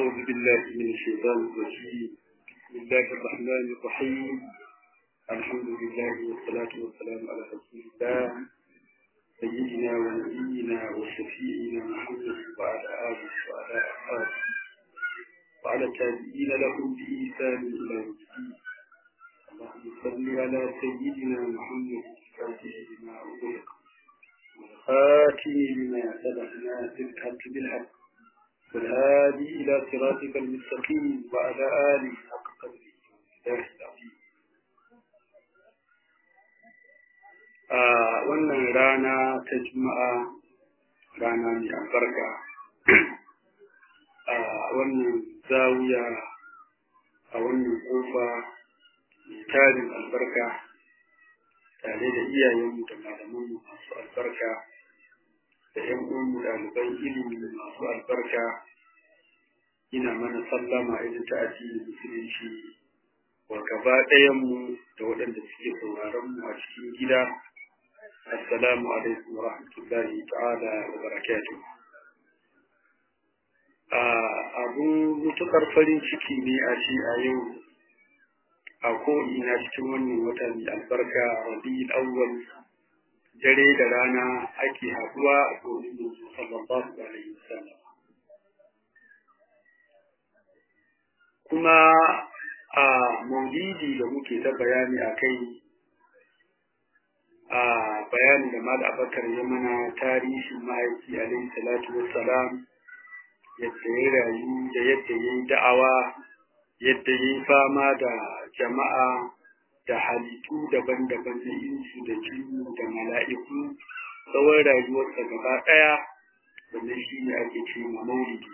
أعوذ بالله من الشيطان الرجيم. بسم الله الرحمن الرحيم. الحمد لله والصلاة والسلام على رسول الله سيدنا ونبينا وشفيعنا محمد وعلى آله وعلى أصحابه وعلى التابعين لهم بإحسان إلى يوم الدين. اللهم صل على سيدنا محمد الفاتح لما أغلق والخاتم لما سبق ناصر الحق بالحق والهادي إلى صراطك المستقيم وعلى آله حق قدره ومقداره العظيم. wannan rana ta Juma'a rana mai albarka a wannan zawiya a wannan kofa mai tarin albarka tare da iyayenmu da malamanmu masu albarka da ƴan uwanmu ɗaliban ilimi masu albarka. Ina mana sallama idan ta addinin musulunci wa gaba ɗayanmu da waɗanda suke sauraron mu a cikin gida. Assalamu alaikum wa rahmatullahi ta'ala wa barakatuh. Abun mutukar farin ciki ne a ce a yau a ko'ina cikin wannan wata mai albarka Rabiul Awwal dare da rana ake haɗuwa a domin Manzo sallallahu alaihi wasallam. Kuma a maulidi da muke ta bayani a kai, a bayani da Malam Abubakar ya mana tarihin mahaifi alaihi salatu wassalam, yadda ya rayu da yadda ya yi da'awa, yadda ya yi fama da jama'a da halittu daban-daban na insu da jinnu da mala'iku tsawon rayuwarsa gaba ɗaya, wannan shi ne ake ce ma maulidi.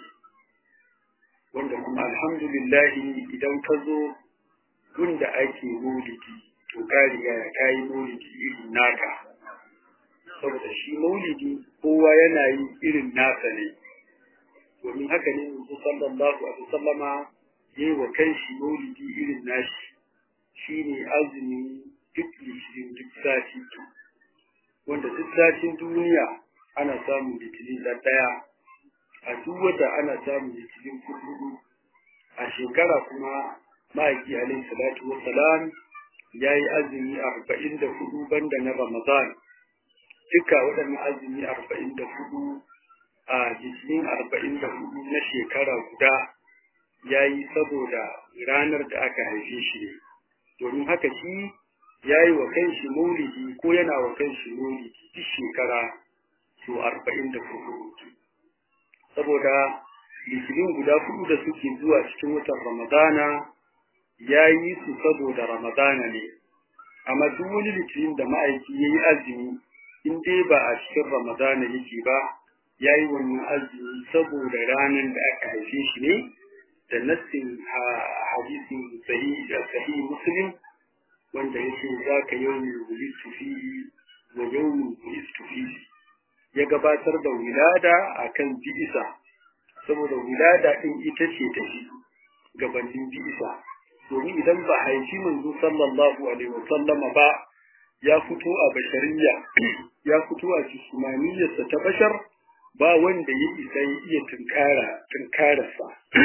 Wanda kuma alhamdulillahi idan ka zo gunda ake maulidi to ka riga ka yi maulidi irin naka, saboda shi maulidi kowa yana yin irin nasa ne. Domin haka ne Manzo sallallahu alaihi wasallama yayi wa kanshi maulidi irin nashi, shine azumi duk litinin duk sati, wanda duk satin duniya ana samun litinin ɗaya, a duk wata ana samun litinin hudu, a shekara kuma ma'aiki alaihi salatu wassalam ya yi azumi 44 banda na Ramadan. Duka waɗannan azumi 44 a litinin 44 na shekara guda ya yi saboda ranar da aka haife shi ne. Domin haka shi ya yi wa kanshi maulidi ko yana wa kanshi maulidi duk shekara su 44. Saboda litinin guda 4 da suke zuwa cikin watan Ramadana ya yi su saboda Ramadana ne. Amma duk wani litinin da ma'aiki ya yi azumi in dai ba a cikin Ramadana yake ba, ya yi wannan azumi saboda ranar da aka haife shi ne, da nassin hadisin sahih Muslim wanda yake zaka yawmi wulidtu fihi wa yawmi wulidtu fihi, ya gabatar da wilada akan bi'isa, saboda wilada din ita ce ta shi gabanin bi'isa. Domin idan ba haifi Manzo sallallahu alaihi wasallama ba, ya fito a bashariya, ya fito a jismaniyarsa ta bashar, ba wanda ya isa ya iya tunkararsa.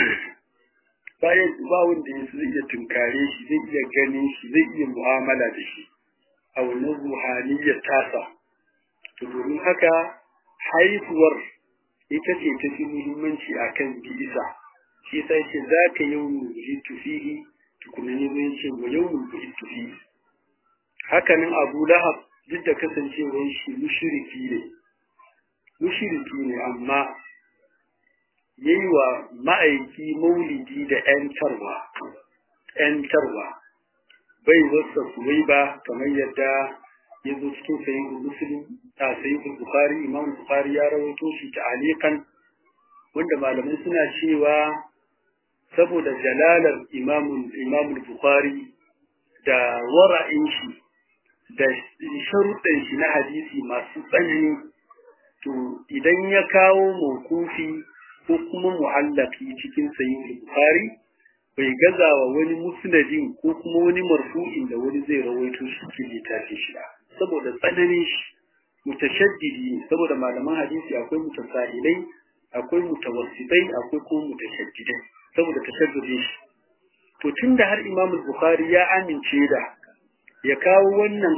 Ba wanda ya zai iya tunkare shi, zai iya ganin shi, zai iya mu'amala da shi a wannan ruhaniyar tasa. To domin haka haifuwar ita ce ta fi muhimmanci a kan bi'isa. Shi sai ce za ka yau mu wulidtu fihi, tukuna ne zai ce wa yau mu wulidtu fihi. Hakanan Abu Lahab duk da kasancewar shi mushriki ne amma yayi wa ma'aiki maulidi da ‘yantarwa bai wasa suwai ba, kamar yadda ya zo cikin sahihul Muslim ta sahihul Bukhari. Imam Bukhari ya rawaito shi ta'aliqan, wanda malamai suna cewa saboda jalalar Imam Bukhari da wara'in shi da sharuɗan shi na hadisi masu tsanani, to idan ya kawo mawqufi ko kuma mu'allaqi cikin sahih Bukhari bai gazawa wani musnadin ko kuma wani marfu'in da wani zai rawaito shi cikin littafin shi, saboda tsananin shi mutashaddidi. Saboda malaman hadisi akwai mutasahilai, akwai mutawassitai akwai kuma mutashaddidai saboda tashaddudin shi to tunda har Imam Bukhari ya amince da ya kawo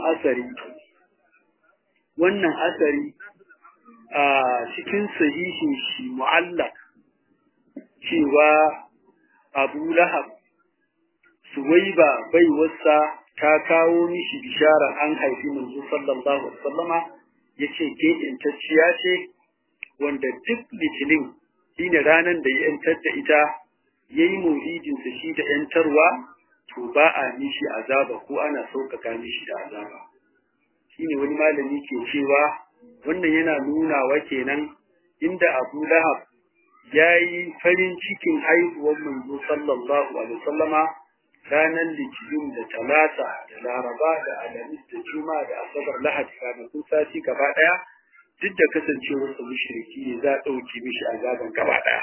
wannan asari a cikin sahihin shi mu'allaq cewa Abu Lahab Suwaiba baiwarsa ta kawo mishi bishara an haifi manzo sallallahu alaihi wasallama yace ke intacciya ce wanda duk litinin shine ranan da ya yantar da ita yayi maulidin sa shi da yantarwa to ba a mishi azaba ko ana saukaka mishi da azaba shine wani malami ke cewa wannan yana nunawa kenan inda Abu Lahab yayi farin cikin haihuwar manzo sallallahu alaihi wasallama ranar litinin da talata da laraba da alhamis da juma'a da asabar lahadi ranakun sati gaba daya duk da kasancewar sa mushriki ne za a dauke mishi azaban gaba daya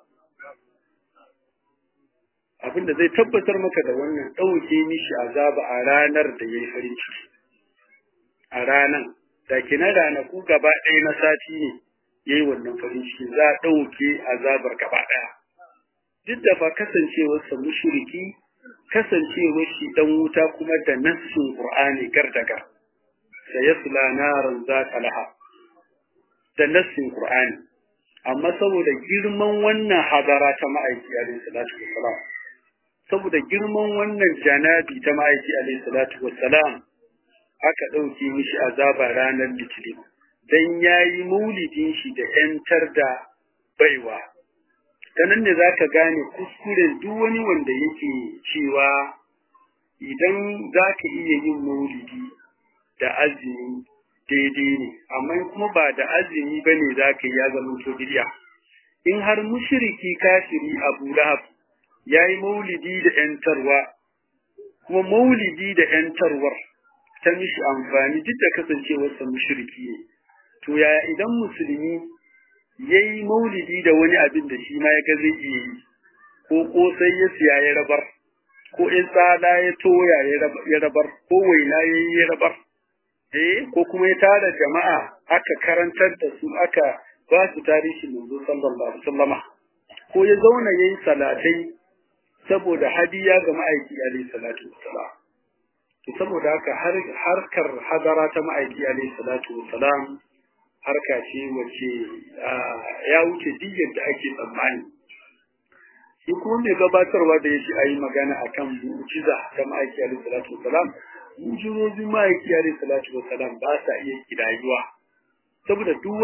abinda zai tabbatar maka da wannan dauke mishi azaba a ranar da yayi farin ciki a ranan da kina ranaku gaba daya na sati ne yayi wannan farin ciki za a dauke azabar gaba daya duk da fa kasancewar sa mushriki kasancewar shi dan wuta kuma da nassin Qur'ani gardaga sayasla naran zata laha da nassin Qur'ani amma saboda girman wannan hadara ta ma'aiki alayhi salatu wassalam saboda girman wannan janabi ta ma'aiki alayhi salatu wassalam aka dauke mishi azaba ranar litinin dan yayi maulidin shi da yantar da baiwa ta nan ne za ka gane kuskuren duk wani wanda yake cewa idan za ka iya yin maulidi da azumi daidai ne amma kuma ba da azumi ba ne za ka yi ya zama to bidiya in har mushriki kafiri Abu Lahab ya yi maulidi da ‘yantarwa kuma maulidi da ‘yantarwar ta mishi amfani duk da kasancewarsa mushriki ne to yaya idan musulmi yayi maulidi da wani abin da shi ma ya ga zai iya yi ko kosai ya siya ya rabar ko in tsada ya toya ya rabar ko waina ya rabar ko kuma ya tara jama'a aka karantar da su aka ba su tarihi manzo sallallahu alaihi wasallama ko ya zauna yayin salatai saboda hadiya ga ma'aiki alaihi salatu wassalam to saboda haka harkar hadara ta ma'aiki alaihi salatu wassalam harka ce wace ya wuce diyyar da ake tsammani shi kuma mai gabatarwa da yake ayi magana akan mu'jiza ta ma'aiki alaihi salatu wassalam mu'jizojin ma'aiki alaihi salatu wassalam ba sa iya kidayuwa saboda duk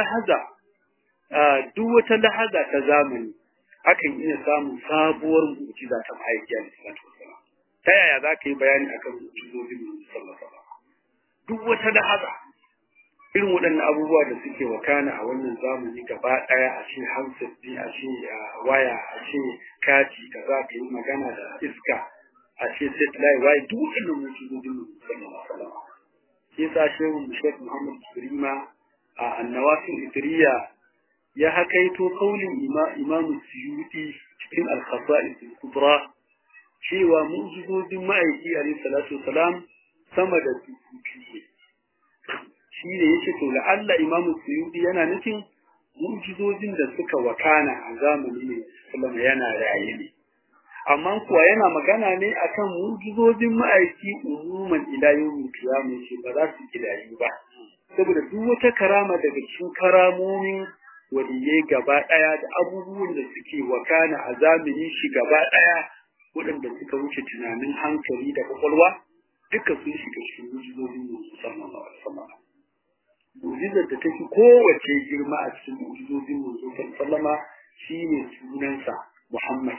wata lahaza ta zamani akan iya samun sabuwar mu'jiza ta ma'aiki alaihi salatu wassalam ta yaya za ka yi bayani akan mu'jizojin sallallahu alaihi wasallam duk wata lahaza irin waɗannan abubuwa da suke wakana a wannan zamani gaba ɗaya a ce handset ne a ce waya a ce kati kaza ka yi magana da iska a ce satellite waya duk waɗannan mu'jizojin sallallahu alaihi wasallam shi yasa shehu Sheikh Muhammad Ibrima a An-Nawafil Idriya ya hakaito kaulin Imam Suyuti cikin Al-Khasa'is al-Kubra cewa mu'jizojin ma'aiki alaihi salatu wasalam sama da dubu shi ne yake to la'alla Imam Suyuti yana nufin mu'jizojin da suka wakana a zamani ne sallama yana raye ne amma kuwa yana magana ne akan mu'jizojin ma'aiki umuman ila yawmin qiyamah shi ba za su kidayu ba saboda duk wata karama daga cikin karamomin waliyai gaba daya da abubuwan da suke wakana a zamani shi gaba daya waɗanda suka wuce tunanin hankali da kwakwalwa duka sun shiga cikin mu'jizojin sallallahu alaihi wasallam mu'jizar da take kowace girma a cikin mu'jizojin manzo sallama shine sunansa Muhammad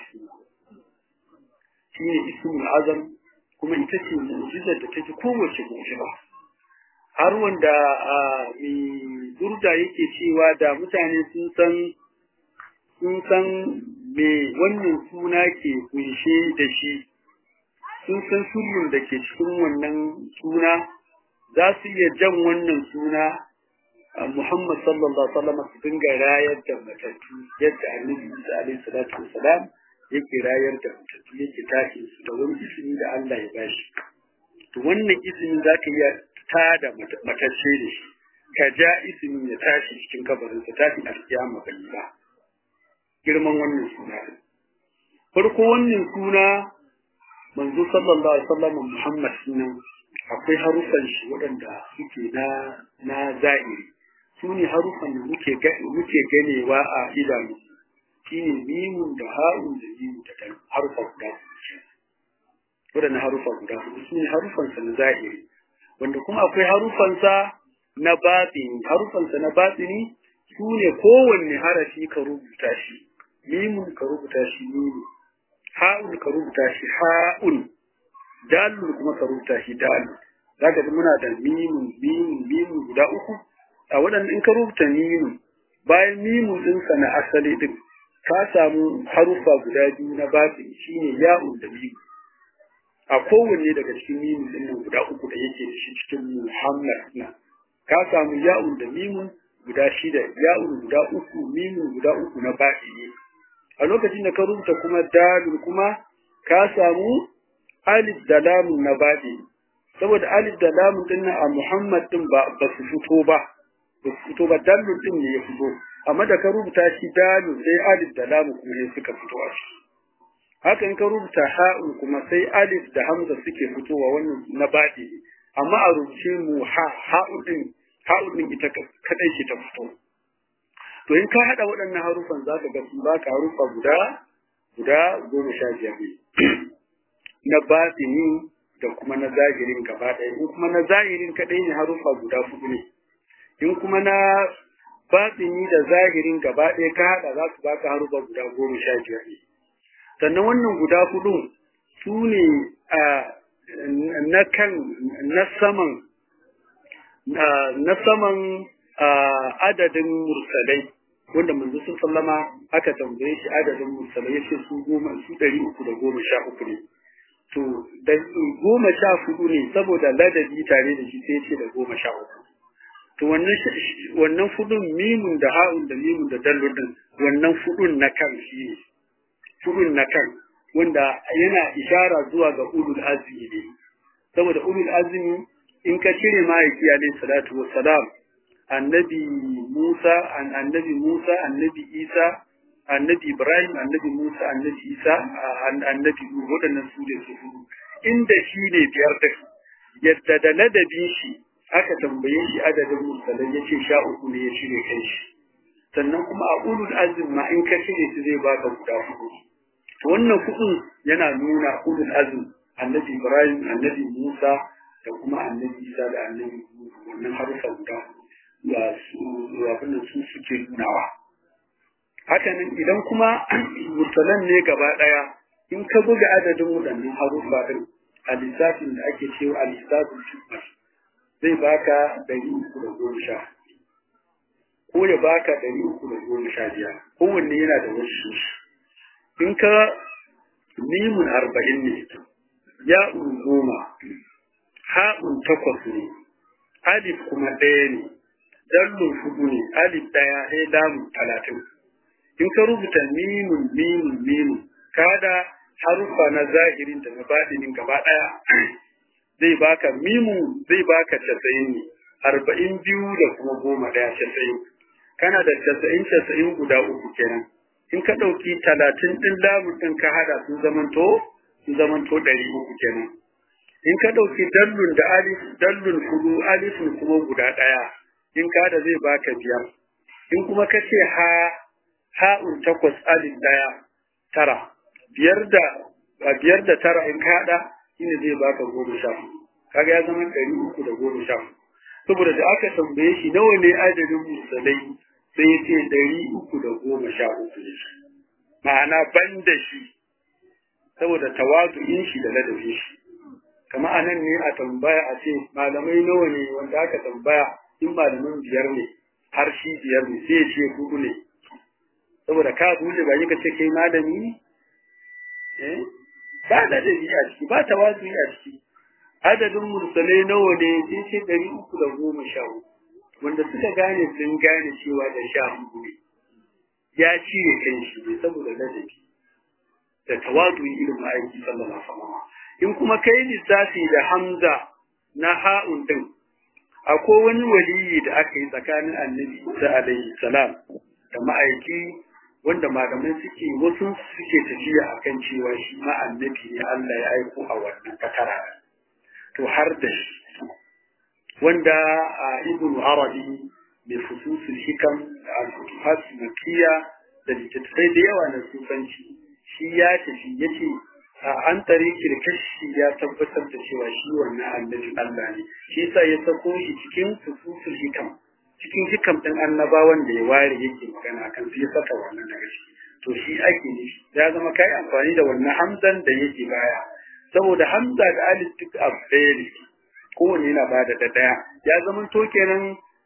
shine ismul azam kuma ita ce mu'jizar da take kowace mu'jiza har wanda mai burda yake cewa da mutane sun san me wannan suna ke kunshe da shi sun san sirrin da ke cikin wannan suna za su iya jan wannan suna Muhammad sallallahu alaihi wasallam su dinga rayar da matattu yadda Annabi Isa alaihi salatu wasalam yake rayar da matattu yake tashi su da wani ismi da Allah ya bashi to wannan ismin zaka iya tada matacce da shi ka ja ismin ya tashi cikin kabarin sa tashi a kiyama bai ba girman wannan suna. Farko wannan suna manzo sallallahu alaihi wasallam Muhammad sunan akwai harufan shi waɗanda suke na zahiri, su ne harufan da muke ganewa a idanu, shine mimun da ha'un da mimun da dal, harufa guda waɗannan harufa guda su ne harufan sa na zahiri, wanda kuma akwai harufan sa na batini. Harufan sa na batini su ne kowanne harafi ka rubuta shi mimun, ka rubuta shi mimun, ha'un ka rubuta shi ha'un, dalun kuma ka rubuta shi dalun. Zaka ji muna da mimun guda uku a waɗanda in ka rubuta mimun, bayan mimun ɗinsa na asali ɗin ka samu harufa guda biyu na batini shine ya'un da mimun. A kowanne daga cikin mimun ɗin nan guda uku da yake da shi cikin Muhammad na ka samu ya'un da mimun guda shida, ya'un guda uku, mimun guda uku na batini. A lokacin da ka rubuta kuma dalun kuma ka samu alif da lamun na batini, saboda alif da lamun din a Muhammad din ba su fito ba, dalun din ne ya fito, amma da ka rubuta shi dalun sai alif da lamun kuma ne suka fito a ciki. Haka in ka rubuta ha'un kuma sai alif da hamza suke fitowa wannan na batini, amma a rubuce mu ha'un din ita kadai ce ta fito. To in ka hada waɗannan harufan za ka ga sun baka harufa guda 15 na batini da kuma na zahirin gaba ɗaya. In kuma na zahirin kaɗai ne harufa guda 4 ne. In kuma na batini da zahirin gaba ɗaya ka hada za su baka harufa guda 15 ne. Sannan wannan guda 4 su ne na saman adadin mursalai, wanda manzo sallama aka tambaye shi adadin mursalai yace su 313 ne. To da 14 ne saboda ladabi tare da shi sai yace da 13. To wannan fudun mimun da ha'un da mimun da dalil din wannan fudun na kan shi ne. Fudun na kan wanda yana ishara zuwa ga ulul azmi ne. Saboda ulul azmi in ka cire ma'aiki alayhi salatu wassalam, annabi Musa, annabi Isa, annabi Ibrahim, annabi Musa, annabi Isa, annabi waɗannan su ne su hudu. Inda shi ne biyar da yadda da ladabin shi aka tambaye shi adadin mursalai yace 13 ne ya cire kai shi. Sannan kuma a ulul azm ma in ka cire su zai baka guda 4. To wannan kudin yana nuna ulul azm, annabi Ibrahim, annabi Musa da kuma annabi Isa da annabi wannan harufa guda abin da su suke nunawa. Hakanan idan kuma mursalan ne gaba ɗaya, in ka buga adadin waɗannan harufa ɗin a lissafin da ake cewa a lissafin shubbar zai baka 310 ko ya baka 315, kowanne yana da wasu. In ka mimun 40 ne, ya'un 10, ha'un 8 ne, alif kuma 1 ne, dallun 4 ne, alif 1 sai lamun 30. In ka rubuta mimun kada harufa na zahirin da na batinin gaba daya zai baka mimun zai baka 90 ne, 42 da kuma 10 90. Kana da 90 guda 3 kenan. In ka dauki 30 din lamun din ka hada sun zamanto 300 kenan. In ka dauki dallun da alif, dallun 4 alifin kuma guda daya, in ka da zai baka 5. In kuma ka ce ha'un 8 alif 1 9, 5 da 9 in ka hada shine zai baka 10. Kaga ya zama 310. Saboda da aka tambaye shi nawa ne adadin musalai sai ya ce 313. Ma'ana banda shi, saboda tawazu'in shi da ladabin shi. Kama anan ne a tambaya a ce malamai nawa ne wanda aka tambaya, in malaman 5 ne har shi 5 ne sai ya ce 4 ne. Saboda ka buɗe ba ka ce kai malami ne, ba da dabi a ciki, ba tawazu'i a ciki. Adadin mursalai nawa ne sai ce 310, wanda suka gane sun gane cewa da 14 ne. Ya cire kan shi ne saboda ladabi da tawazu'i irin ma'aiki sallallahu alaihi wasallam. In kuma kai lissafi da hamza na ha'un din, akwai wani waliyi da aka yi tsakanin annabi Isa alaihi salam da ma'aiki wanda malamai wasu suke tafiya akan cewa shi ma annabi ne Allah ya aiko a wannan fatara to har da shi wanda Ibn Arabi mai fususul hikam da al-futuhat makkiya da littattafai da yawa na sufanci shi ya tafi yace an tarikin kashi ya tabbatar da cewa shi wannan annabi Allah ne shi yasa ya sako shi cikin fususul hikam cikin hikam ɗin annabawan da ya ware yake magana akan sai ya saka wannan daga ciki to shi ake nufi ya zama kai amfani da wannan hamzan da yake baya saboda hamza da alif duk abu ɗaya ne kowanne yana bada da ɗaya ya zama to kenan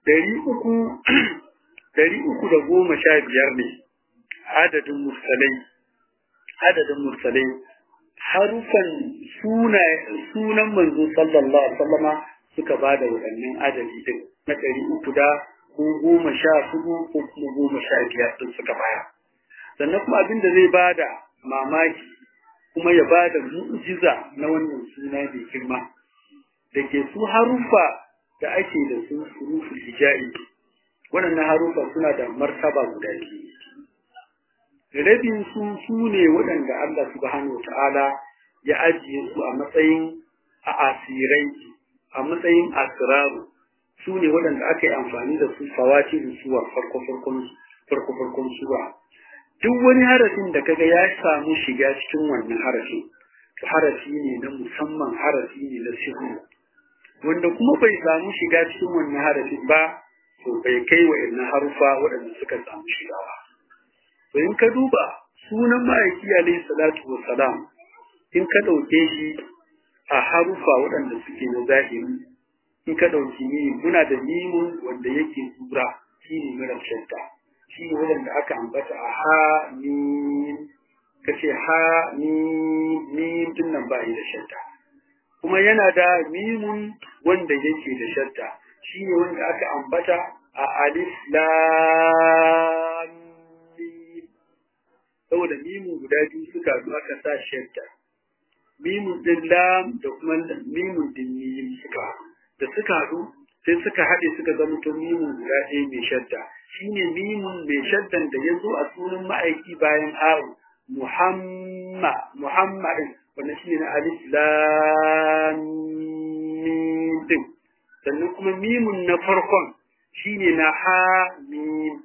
315 ne adadin mursalai harufan sunan manzo sallallahu alaihi wasallama suka bada waɗannan adadi din na 314 ko kuma 15 din suka baya sannan kuma abin da zai bada mamaki kuma ya bada mu'jiza na wannan suna mai girma da ke su harufa da ake da su huruful hijai waɗannan harufa suna da martaba guda biyu rabin su ne waɗanda Allah subhanahu wataala ya ajiye su a matsayin asirai a matsayin asraru su ne waɗanda aka yi amfani da su fawatihu suwa farko-farkon suwa duk wani harafin da kaga ya samu shiga cikin wannan harafin to harafi ne na musamman harafi ne na sihiri wanda kuma bai samu shiga cikin wannan harafin ba to bai kai wa inna harufa waɗanda suka samu shiga ba to in ka duba sunan ma'aiki alayhi salatu wassalam in ka ɗauke shi a harufa waɗanda suke na zahiri in ka ɗauki muna da mimun wanda yake tura shi ne mara shadda shi ne wanda aka ambata a ha mim ka ce ha mim din nan ba da shadda kuma yana da mimun wanda yake da shadda shi ne wanda aka ambata a alif lam mim saboda mimun guda biyu suka zo aka sa shadda mimun din lam da kuma mimun din mim da suka haɗu sai suka haɗe suka zama to mimun guda ɗaya mai shadda shine mimun mai shaddan da ya zo a sunan ma'aiki bayan a'u muhammadin wannan shine na alif lam mim din sannan kuma mimun na farkon shine na ha mim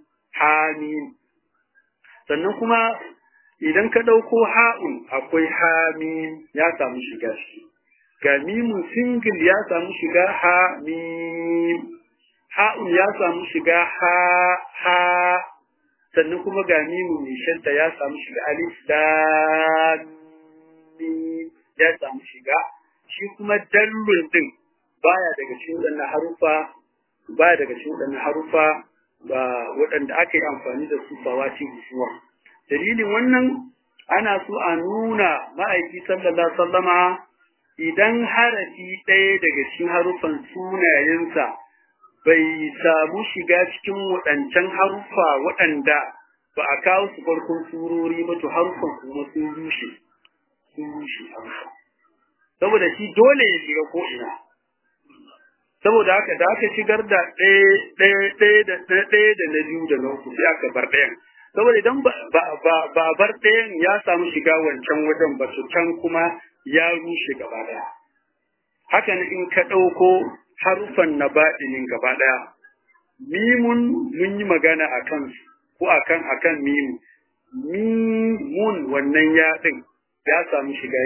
sannan kuma idan ka ɗauko ha'un akwai ha mim ya samu shiga shi ga mimun single ya samu shiga ha mim ha'un ya samu shiga ha sannan kuma ga mimun mai shadda ya samu shiga alif lam mim ya samu shiga shi kuma dallun din baya daga cikin waɗannan harufa ba waɗanda aka yi amfani da su fawati suwa dalilin wannan ana so a nuna ma'aiki sallallahu alaihi wasallama idan harafi ɗaya daga cikin harufan sunayensa bai samu shiga cikin waɗancan harufa waɗanda ba a kawo su farkon surori ba to harufan kuma sun rushe harufa saboda shi dole ya shiga ko ina saboda haka da aka shigar da ɗaya da na biyu da na uku sai aka bar ɗayan saboda idan ba bar ɗayan ya samu shiga wancan wajen ba su can kuma ya rushe gaba ɗaya haka ne in ka ɗauko harufan na baɗinin gaba ɗaya mimun mun yi magana a kan ko akan mimun wannan ya ɗin ya samu shiga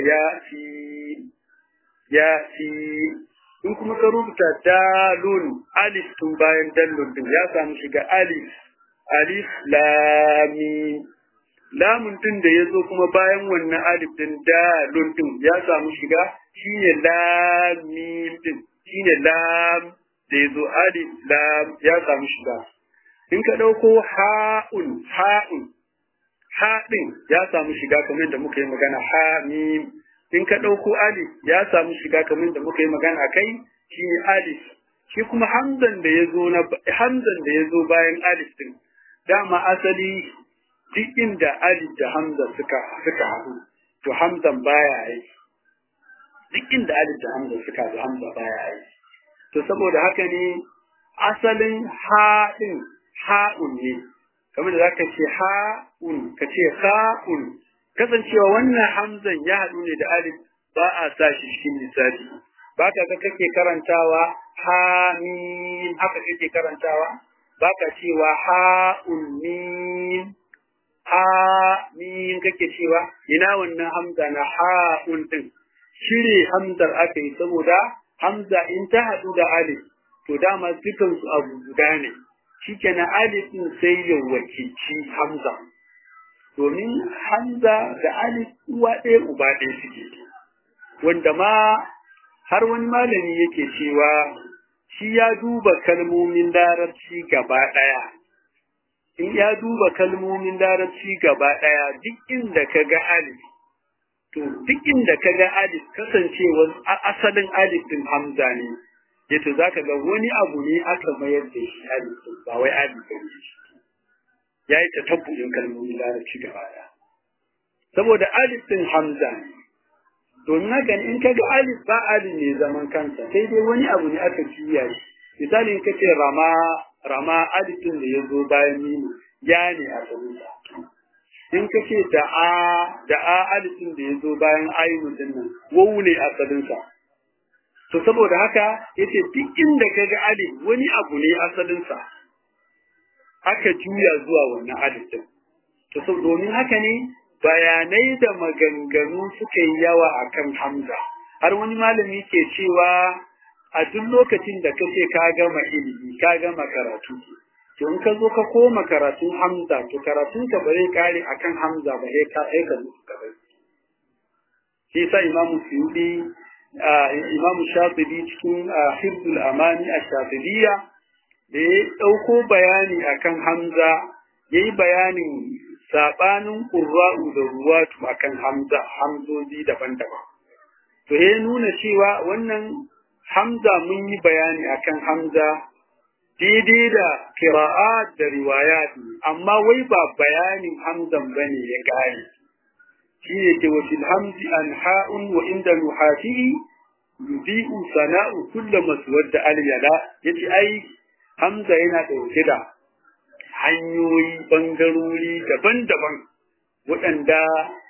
ya fi in kuma ka rubuta dalun alif tun bayan dallun din ya samu shiga alif lam lamun din da yazo kuma bayan wannan alif din dalun din ya samu shiga shine lam mim din shine lam da yazo alif lam ya samu shiga in ka dauko ha'un ha din ya samu shiga kamar da muka yi magana ha mim in ka ɗauko alif ya samu shiga kamar da muka yi magana kai shi ne alif shi kuma hamzan da ya zo bayan alif din dama asali duk inda alif da hamza suka haɗu to hamzan baya aiki duk inda alif da hamza suka haɗu hamza baya aiki to saboda haka ne asalin ha'un ne kamar da zaka ce ha'un ka ce kha'un kasancewa wannan hamzan ya haɗu ne da alif ba a sa shi cikin lissafi ba ka ga kake karantawa hamim haka kake karantawa ba ka cewa ha'un mim hamim kake cewa ina wannan hamza na ha'un din shire hamzar aka yi saboda hamza in ta haɗu da alif to dama dukan su abu guda ne shikenan alif din sai ya wakilci hamza domin hamza da alif uwa ɗaya uba ɗaya suke wanda ma har wani malami yake cewa shi ya duba kalmomin larabci gaba ɗaya in ya duba kalmomin larabci gaba ɗaya duk inda ka ga alif to duk inda ka ga alif kasancewar asalin alif din hamza ne yato zaka ga wani abu ne aka mayar da shi alif ba wai alif ba ne yayi ta tabbudin kalmomin larabci gaba ɗaya saboda alif din hamza ne domin haka in ka ga alif ba alif ne zaman kansa sai dai wani abu ne aka juya shi misali in ka ce rama alif din da ya zo bayan mimu ya ne a tsarinsa in ka ce da alif din da ya zo bayan ayyun din nan wawu ne a tsarinsa to saboda haka yace duk inda ka ga alif wani abu ne asalinsa aka juya zuwa wannan alif din to domin haka ne bayanai da maganganu suka yi yawa akan hamza har wani malami ke cewa a duk lokacin da kace ka gama ilimi ka gama karatu to in ka zo ka koma karatun hamza to karatun ka bare kare akan hamza ba sai ka aika musu karai shi sa imamu suyudi imamu shafi'i cikin hibdul amani ash-shafidiyya da ya dauko bayani akan hamza yayi bayanin sabanin qurra'u da ruwatu akan hamzozi daban-daban to ya nuna cewa wannan hamza mun yi bayani akan hamza daidai da qira'at da riwayat amma wai ba bayanin hamzan bane ya gane shi ne ke wa fil hamzi anha'un wa inda nuhatihi yudi'u sana'u kullu maswadda al-yala yace ai hamza yana dauke da hanyoyi bangarori daban-daban waɗanda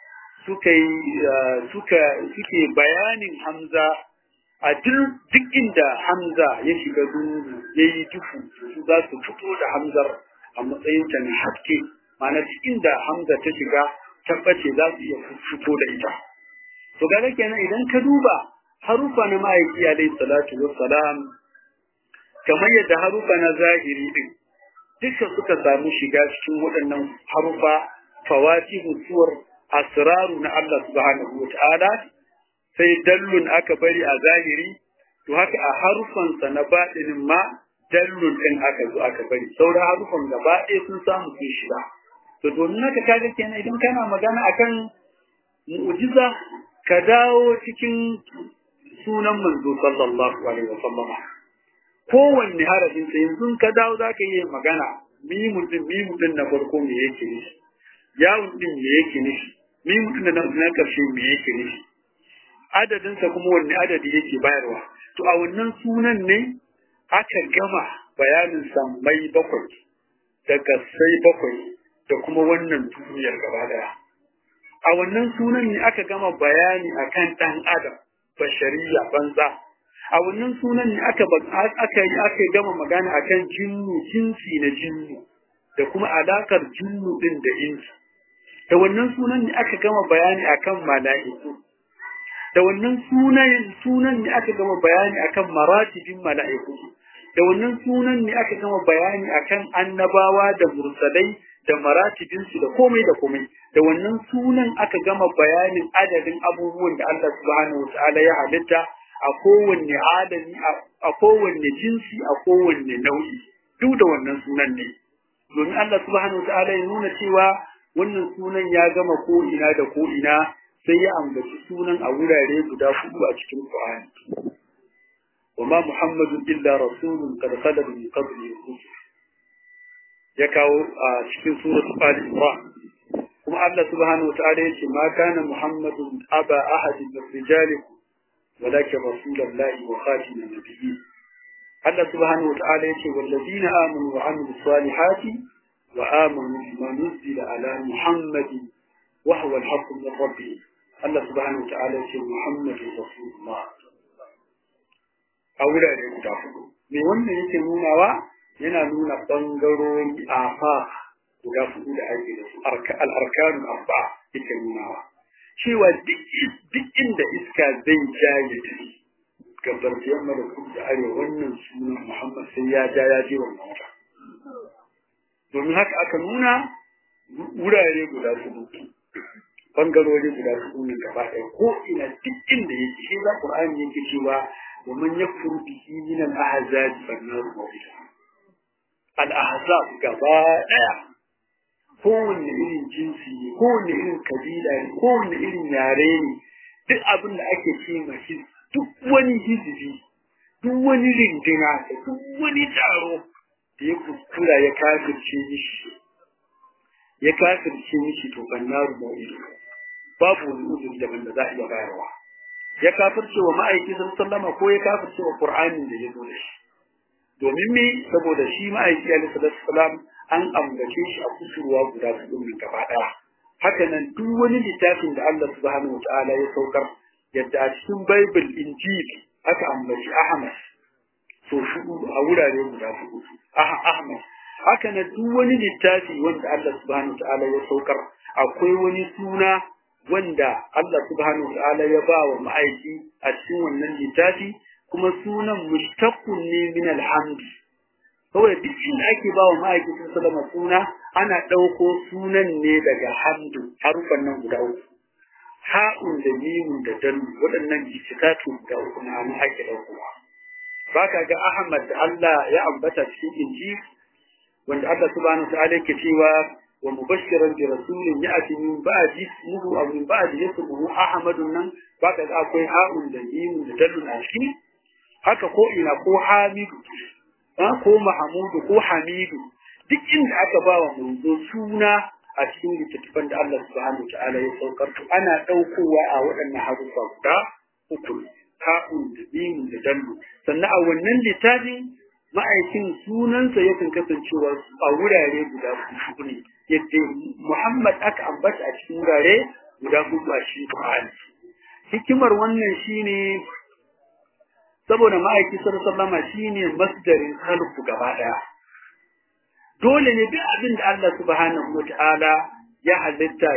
suke bayanin hamza a duk inda hamza ya shiga dungu ya yi duhu su za su fito da hamzar a matsayin ta na haske ma'ana duk inda hamza ta shiga tabbace za su iya fito da ita to ga kenan idan ka duba harufa na ma'aiki alaihi salatu wassalam kamar yadda harufa na zahiri din duka suka samu shiga cikin waɗannan harufa fawatihu suwar asraru na Allah subhanahu wataala sai dallun aka bari a zahiri to haka a harufansa na baɗinin ma dallun ɗin aka zo aka bari sauran harufan gaba ɗaya sun samu sun shiga to domin haka kaga kenan idan kana magana akan mu'jiza ka dawo cikin sunan manzo sallallahu alaihi wasallam kowanne harafin sai yanzu ka dawo zaka yi magana mimun din na farko me yake nishi yawun din me yake nishi mimun din na karshe me yake nishi adadin sa kuma wanne adadi yake bayarwa to a wannan sunan ne aka gama bayanin sammai bakwai daga sai bakwai da kuma wannan duniyar gaba daya a wannan sunan ne aka gama bayani akan dan adam bashariya banza a wannan sunan ne aka gama magana akan jinnu jinsi na jinnu da kuma alakar jinnu din da insi da wannan sunan ne aka gama bayani akan mala'iku da wannan sunan ne aka gama bayani akan maratibin mala'iku da wannan sunan ne aka gama bayani akan annabawa da mursalai da maratibin su da komai da komai da wannan sunan aka gama bayanin adadin abubuwan da Allah subhanahu wataala ya halitta a kowanne adami a kowanne jinsi a kowanne nau'i duk da wannan sunan ne domin Allah subhanahu wataala ya nuna cewa wannan sunan ya gama ko ina da ko ina sai ya ambaci sunan a wurare guda 4 a cikin Qur'ani wama Muhammadun illa rasulun qad khala min qablihi rusul ya kawo a cikin suratul Ali Imran kuma Allah subhanahu wataala yace ma kana Muhammadun aba ahadin min rijalikum ولكن رسول الله وخاتم النبيين الله سبحانه وتعالى يقول والذين آمنوا وعملوا الصالحات wa amanu bima nuzila ala muhammadin wa huwa al-haqqu min rabbih Allah subhanahu wa ta'ala ya ce muhammadur rasulullah a wurare guda hudu me wannan yake nunawa yana nuna bangarori afa guda hudu da ake da su al-arkanul arba'a yake nunawa cewa duk inda iska zai jaye tafi gabar yamma da kudu da arewa wannan sunan Muhammad sai ya ja ya je wannan wata domin haka aka nuna wurare guda hudu bangarori guda hudu ne gaba ɗaya ko ina duk inda yake shi za Qur'ani yake cewa wa man yakfur bihi min al-ahzab fa-nar mawida al-ahzab gaba ɗaya kowanne irin jinsi ne kowanne irin kabila ne kowanne irin yare ne duk abin da ake ce mashi duk wani hizbi duk wani rindina da duk wani taro da ya kuskura ya kafirce mishi to bannaru mawidi babu wani uzuri daban da za a iya bayarwa ya kafirce wa ma'aiki sallama ko ya kafirce wa Qur'ani da ya zo da shi domin me saboda shi ma'aiki alaihi salam an ambace shi a kusurwa guda hudu ne gaba daya haka nan duk wani littafin da Allah subhanahu wataala ya saukar yadda a cikin Bible Injil aka ambaci Ahmad so shudu a wurare guda hudu Ahmad haka nan duk wani littafi wanda Allah subhanahu wataala ya saukar akwai wani suna wanda Allah subhanahu wataala ya ba wa ma'aiki a cikin wannan littafi kuma sunan mushtaqqun ne min alhamd saboda duk inda ake ba wa ma'aiki sallama suna ana dauko sunan ne daga hamdu harufan nan guda uku ha'un da mimun da dal waɗannan jikatu guda uku na mu ake daukowa baka ga Ahmad da Allah ya ambata cikin Injil wanda Allah subhanahu wataala yake cewa wa mubashiran bi rasulin ya'ti min ba'di ismuhu aw min ba'di ismuhu Ahmadun nan baka ga akwai ha'un da mimun da dal a cikin haka ko ina ko Hamidu ko Mahamudu ko Hamidu duk inda aka ba wa manzo suna a cikin littattafan da Allah subhanahu wataala ya saukar to ana daukowa a waɗannan harufa guda uku ka'un da mimun da dallu sannan a wannan littafin ma'aikin sunansa yakan kasancewa a wurare guda hudu ne yadda Muhammad aka ambata a cikin wurare guda hudu a cikin Qur'ani hikimar wannan shine saboda ma'aiki sallallahu alaihi wasallam shine masdarin khalqu gaba daya dole ne duk abin da Allah subhanahu wataala ya halitta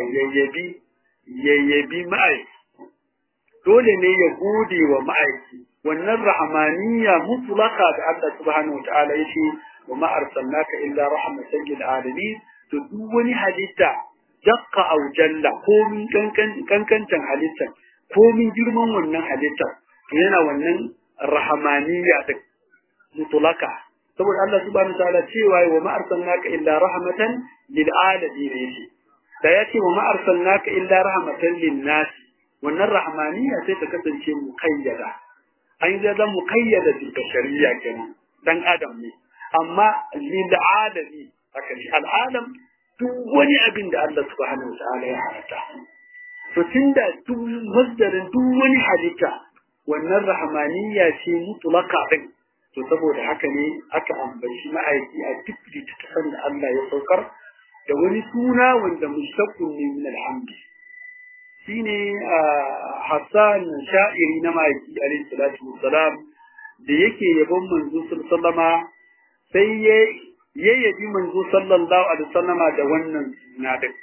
yayyabi ma'aiki dole ne ya gode wa ma'aiki wannan rahmaniyya mutlaqa da Allah subhanahu wataala yace wa ma arsalnaka illa rahmatan lil alamin to duk wani halitta dakka aw jalla ko min kankantan halitta ko min girman wannan halitta yana wannan rahmaniyya da mutlaqa saboda Allah subhanahu wataala cewa wa ma arsalnaka illa rahmatan lil alamin da yace wa ma arsalnaka illa rahmatan lin nas wannan rahmaniyya sai ta kasance muqayyada an zama muqayyada bil bashariyya kenan dan adam ne amma lil alami haka ne al alam duk wani abin da Allah subhanahu wataala ya halitta to tunda duk masdarin duk wani halitta wannan rahmaniyya ce mutlaqa din to saboda haka ne aka ambaci ma'aiki a duk littattafan da Allah ya saukar da wani suna wanda mushtaqqun ne min alhamd shine Hassan sha'iri na ma'aiki alayhi salatu wassalam da yake yabon manzo sallama sai ya yabi manzo sallallahu alaihi wasallama da wannan suna din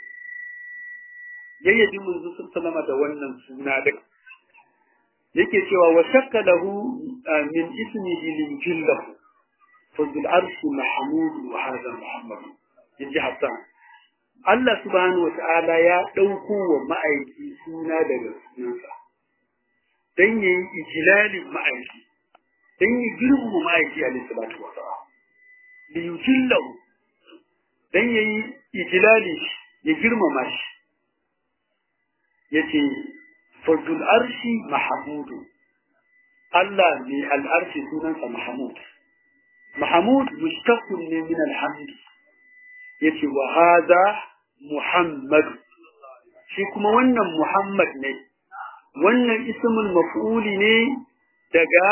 ya yabi manzo sallama da wannan suna din yake cewa wa shakka lahu min ismihi lil jillah fa bil arsh mahmud wa hadha muhammad yaji hasan Allah subhanahu wataala ya dauko wa ma'aiki suna daga sunansa dan yayi ijlalin ma'aiki dan yi girmu ma'aiki alayhi salatu wasalam li yujillahu dan yayi ijlali ya girmama shi yace fardul arshi mahmudu Allah ne al-arshi sunansa mahmud mahmud mushtaqun min al-hamd yace wa hada muhammad shi kuma wannan muhammad ne wannan ismul maf'uli ne daga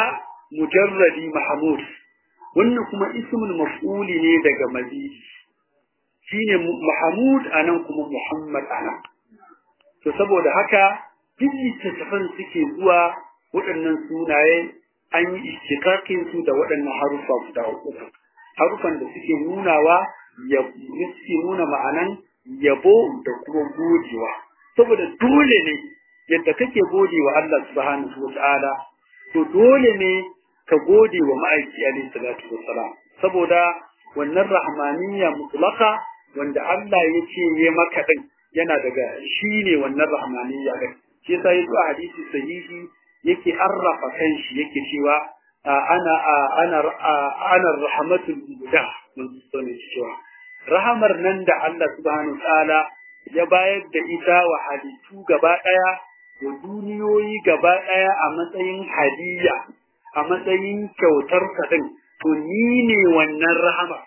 mujarradi mahmud wannan kuma ismul maf'uli ne daga mazidi shine Mahmud anan kuma Muhammad anan to saboda haka duk littattafan suke zuwa waɗannan sunaye an yi istiqaqin su da waɗannan harufa guda uku harufan da suke nunawa ya suke nuna ma'anan yabo da kuma godewa saboda dole ne yadda kake godewa Allah subhanahu wataala to dole ne ka gode wa ma'aiki alayhi salatu wassalam saboda wannan rahmaniyya mutlaqa wanda Allah ya ce ya maka din yana daga shine wannan rahmaniyya din shi yasa yazo a hadisi sahihi yake arrafa kanshi yake cewa ana rahmatul mudah mun sani cewa rahamar nan da Allah subhanahu wataala ya bayar da ita wa halittu gaba daya da duniyoyi gaba daya a matsayin hadiya a matsayin kyautar kadin to ni ne wannan rahama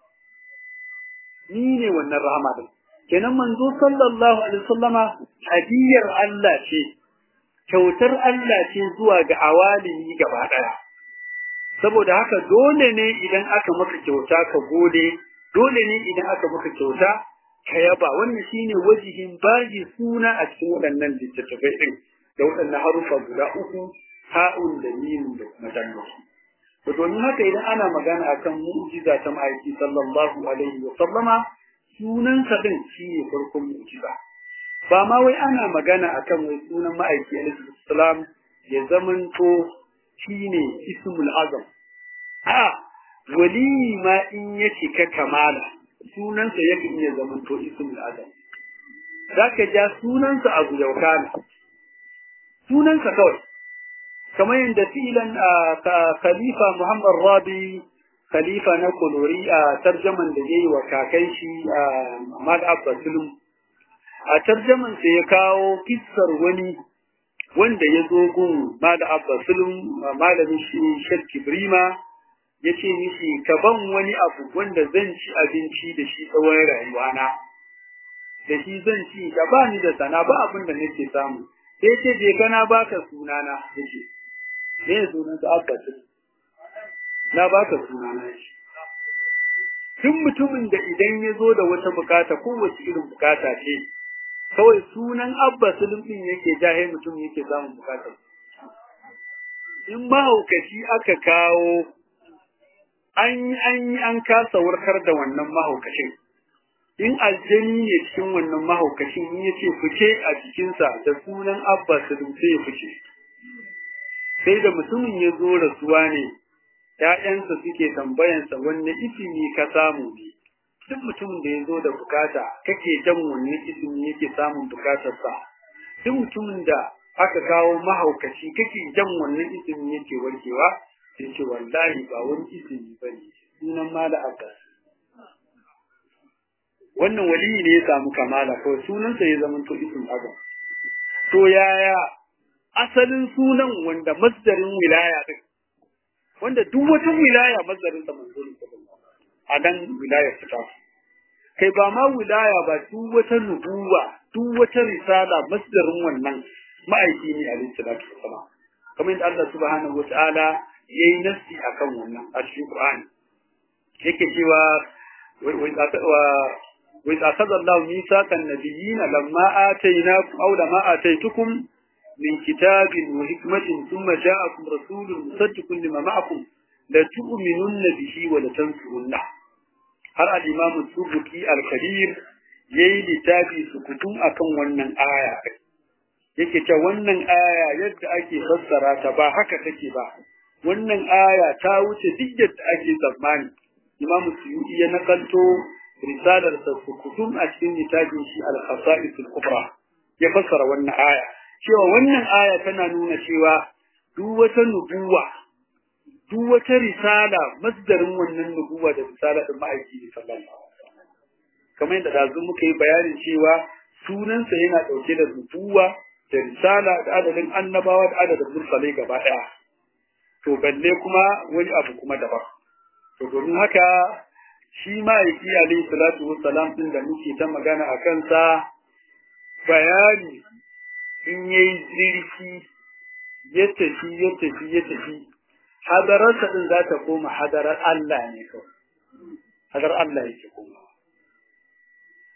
din kenan manzo sallallahu alaihi wasallama hadiyar Allah ce kyautar Allah ce zuwa ga awalimi gaba daya saboda haka dole ne idan aka maka kyauta ka gode dole ne idan aka maka kyauta ka yaba wannan shine wajihin baji suna a cikin waɗannan littattafai din da waɗannan harufa guda uku ha'un da mim da kuma dalil to domin haka idan ana magana akan mu'jiza ta ma'aiki sallallahu alaihi wa sallama sunan sa din shine farkon mu'jiza ba ma wai ana magana akan wai sunan ma'aiki alaihi salam ya zamanto shine ismul azam wali ma in ya cika kamala sunansa yake iya zamanto ismul azam zaka ja sunansa Abu Yawkana sunansa kawai kamar yadda filan khalifa Muhammad Rabi khalifa na Kolori a tarjaman da yayi wa kakan shi Ahmad Abbasulum a tarjaman sa ya kawo kissar wani wanda ya zo gun Mala Abbasulum malamin shi Sheikh Ibrima yace mishi ka ban wani abu wanda zan ci abinci da shi tsawon rayuwana da shi zan ci da ba ni da sana ba abin da nake samu sai ce je kana baka sunana yace me sunan ka Abbasulum na baka sunana shi duk mutumin da idan ya zo da wata bukata ko wace irin bukata ce kawai sunan Abbasulum din yake jahe mutum yake samun bukata in mahaukaci aka kawo an kasa warkar da wannan mahaukacin in aljani ne cikin wannan mahaukacin in yace fice a jikinsa da sunan Abbasulum sai ya fice sai da mutumin ya zo rasuwa ne ƴaƴansa suke tambayansa wanne isimi ka samu ne duk mutumin da ya zo da bukata kake jan wanne isimi yake samun bukatarsa duk mutumin da aka kawo mahaukaci kake jan wanne isimi yake warkewa sai ce wallahi ba wani isimi bane sunan Mala Abbas wannan wali ne ya samu kamala kawai sunansa ya zama to ismin azam to yaya asalin sunan wanda masdarin wilaya din wanda duk wata wilaya masdarin sa manzo ne a dan wilaya ta kai ba ma wilaya ba duk wata nubuwa duk wata risala masdarin wannan ma'aiki ne alaihi salatu wassalam kamar yadda Allah subhanahu wataala yayi nasi akan wannan a cikin Qur'ani yake cewa wa akhadha Allahu mithaqan nabiyyin lamma ataynakum aw lamma ataytukum min kitabin wa hikmatin thumma ja'akum rasulun musaddiqun lima ma'akum la tu'minunna bihi wa la tansurunna har al-imam Subuki al-Kabir yayi littafi sukutun akan wannan aya yake cewa wannan aya yadda ake fassara ta ba haka take ba wannan aya ta wuce duk yadda ake tsammani Imam Suyuti ya nakalto risalar sa sukutun a cikin littafin shi al-Khasa'is al-Kubra ya fassara wannan aya cewa wannan aya tana nuna cewa duk wata nubuwa duk wata risala masdarin wannan nubuwa da risala din ma'aiki sallallahu alaihi wasallam kamar yadda dazu muka yi bayanin cewa sunansa yana dauke da nubuwa da risala da adadin annabawa da adadin mursalai gaba daya to balle kuma wani abu kuma daban to domin haka shi ma'aiki alaihi salatu wassalam din da muke ta magana a kansa bayani in yayi zirfi ya tafi hadararsa din za ta koma hadarar Allah ne kawai hadar Allah yake koma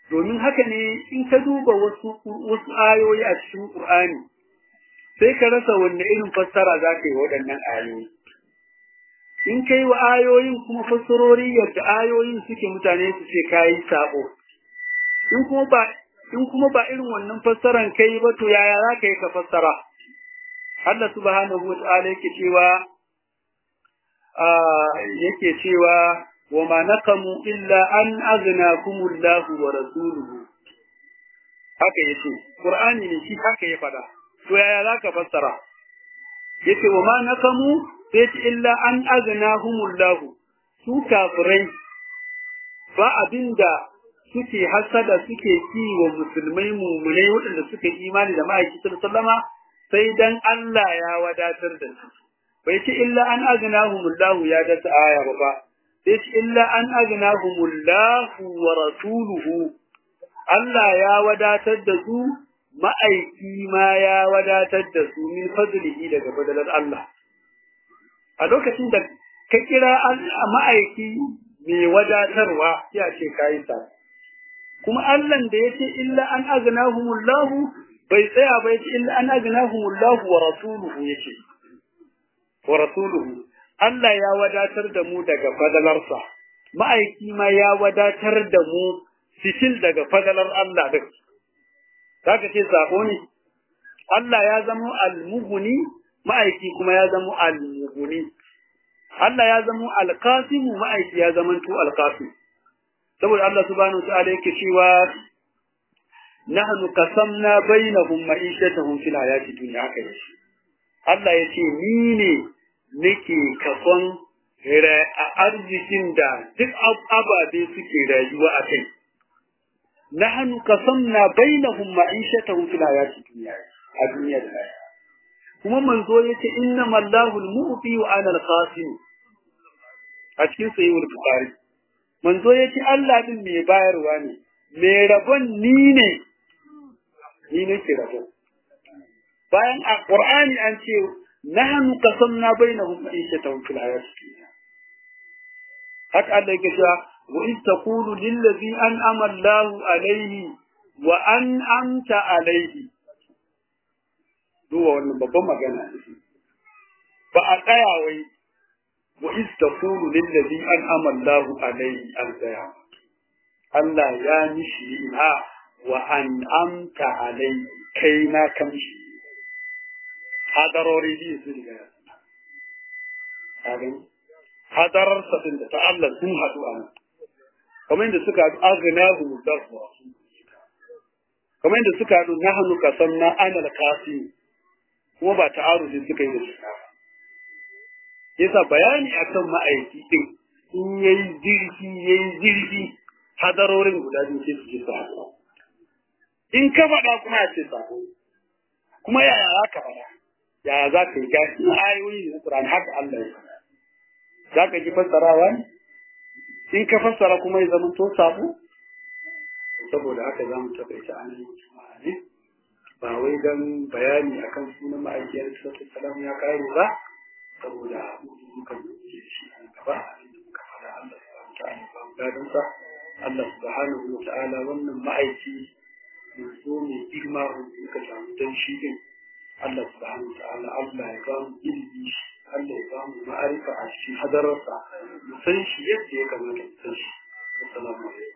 domin haka ne in ka duba wasu ayoyi a cikin Qur'ani sai ka rasa wanne irin fassara za ka yi waɗannan ayoyi. In kai wa ayoyin kuma fassarori yadda ayoyin suke mutane su ce kayi sabo. In kuma ba irin wannan fassaran kai ba to yaya za ka yi ka fassara? Allah subhanahu wa ta'ala yake cewa wa ma naqamu illa an aghnaakumullahu wa rasuluhu. Haka yace Qur'ani ne shi haka ya fada. To yaya za ka fassara? Yace wa ma naqamu illa an aghnahumullahu. Su kafirai ba abinda suke hasada suke ki wa musulmai mu'minai waɗanda suka imani da ma'aikin sallama sai dan Allah ya wadatar da su. Bai ce illa an aghnahumullahu ya da ta aya ba. Sai ce illa an aghnahumullahu wa rasuluhu. Allah ya wadatar da su, ma'aiki ma ya wadatar da su min fadlihi daga fadalar Allah. A lokacin da ka kira ma'aiki mai wadatarwa ya ce kayi sa. Kuma Allah da ya ce illa an aghnahumullahu bai tsaya ba ya ce illa an aghnahumullahu wa rasuluhu yake. Wa rasuluhu Allah ya wadatar da mu daga fadalarsa. Ma'aiki ma ya wadatar da mu fitil daga fadalar Allah din. Zaka ce sako ne. Allah ya zama al-mughni, ma'aiki kuma ya zama al-mughni. Allah ya zama al-qasim, ma'aiki ya zama to al-qasim. Saboda Allah subhanahu wa ta'ala yake cewa nahnu qasamna bainahum ma'ishatahum fil hayati dunya haka yake. Allah yace ni ne nake kafan arzikin da duk ababe suke rayuwa a kai. Nahnu qasamna bainahum ma'ishatahum fil hayati dunya a duniya da lahira. Kuma manzo yace innamal lahu al-mu'ti wa ana al-qasim. A cikin sahihul Bukhari manzo yace Allah din mai bayarwa ne, mai rabon ni ne ke rabon. Bayan a Qur'ani an ce nahnu qasamna bainahum ma'ishatahum fil hayati dunya. Haka Allah yake cewa wa in taqulu lil ladzi an'ama Allahu alayhi wa an'amta alayhi. Duwa wannan babban magana ba a tsaya wai wa in taqulu lil ladzi an'ama Allahu alayhi al-zaya. Allah ya nishi ina wa an'amta alayhi kai na kamshi. Hadarori biyu su riga ya suna. Hadarar sadin da ta Allah sun haɗu a nan. Kamar yadda suka haɗu agnahu mudarwa. Kamar yadda suka haɗu nahnu qasamna ana al-qasim. Kuma ba ta'arudi suka yi da shi ba. Yasa bayani akan ma'aiki din in yayi zirfi hadarorin guda biyu sai su ji sako. In ka faɗa kuma ya ce sako. Kuma yaya za ka faɗa? Yaya za ka yi gashi ayoyi da Qur'ani haka Allah ya faɗa. Za ka ji fassarawa ne? In ka fassara kuma ya zama to sabo? Saboda haka za mu taɓaita a nan ma'ani. Ba wai don bayani akan sunan ma'aikiyar Salam ya kare ba, saboda muka yi shi a gaba, inda muka fara Allah subhanahu wa ta'ala ba mu gadonsa. Allah subhanahu wa ta'ala wannan ma'aiki yanzu mai girma wanda muka samu don shi din. Allah subhanahu wa ta'ala Allah ya ba mu ilimi, Allah ya ba mu ma'arifa a cikin hadararsa, mu san shi yadda ya kamata mu san shi. Assalamu alaikum.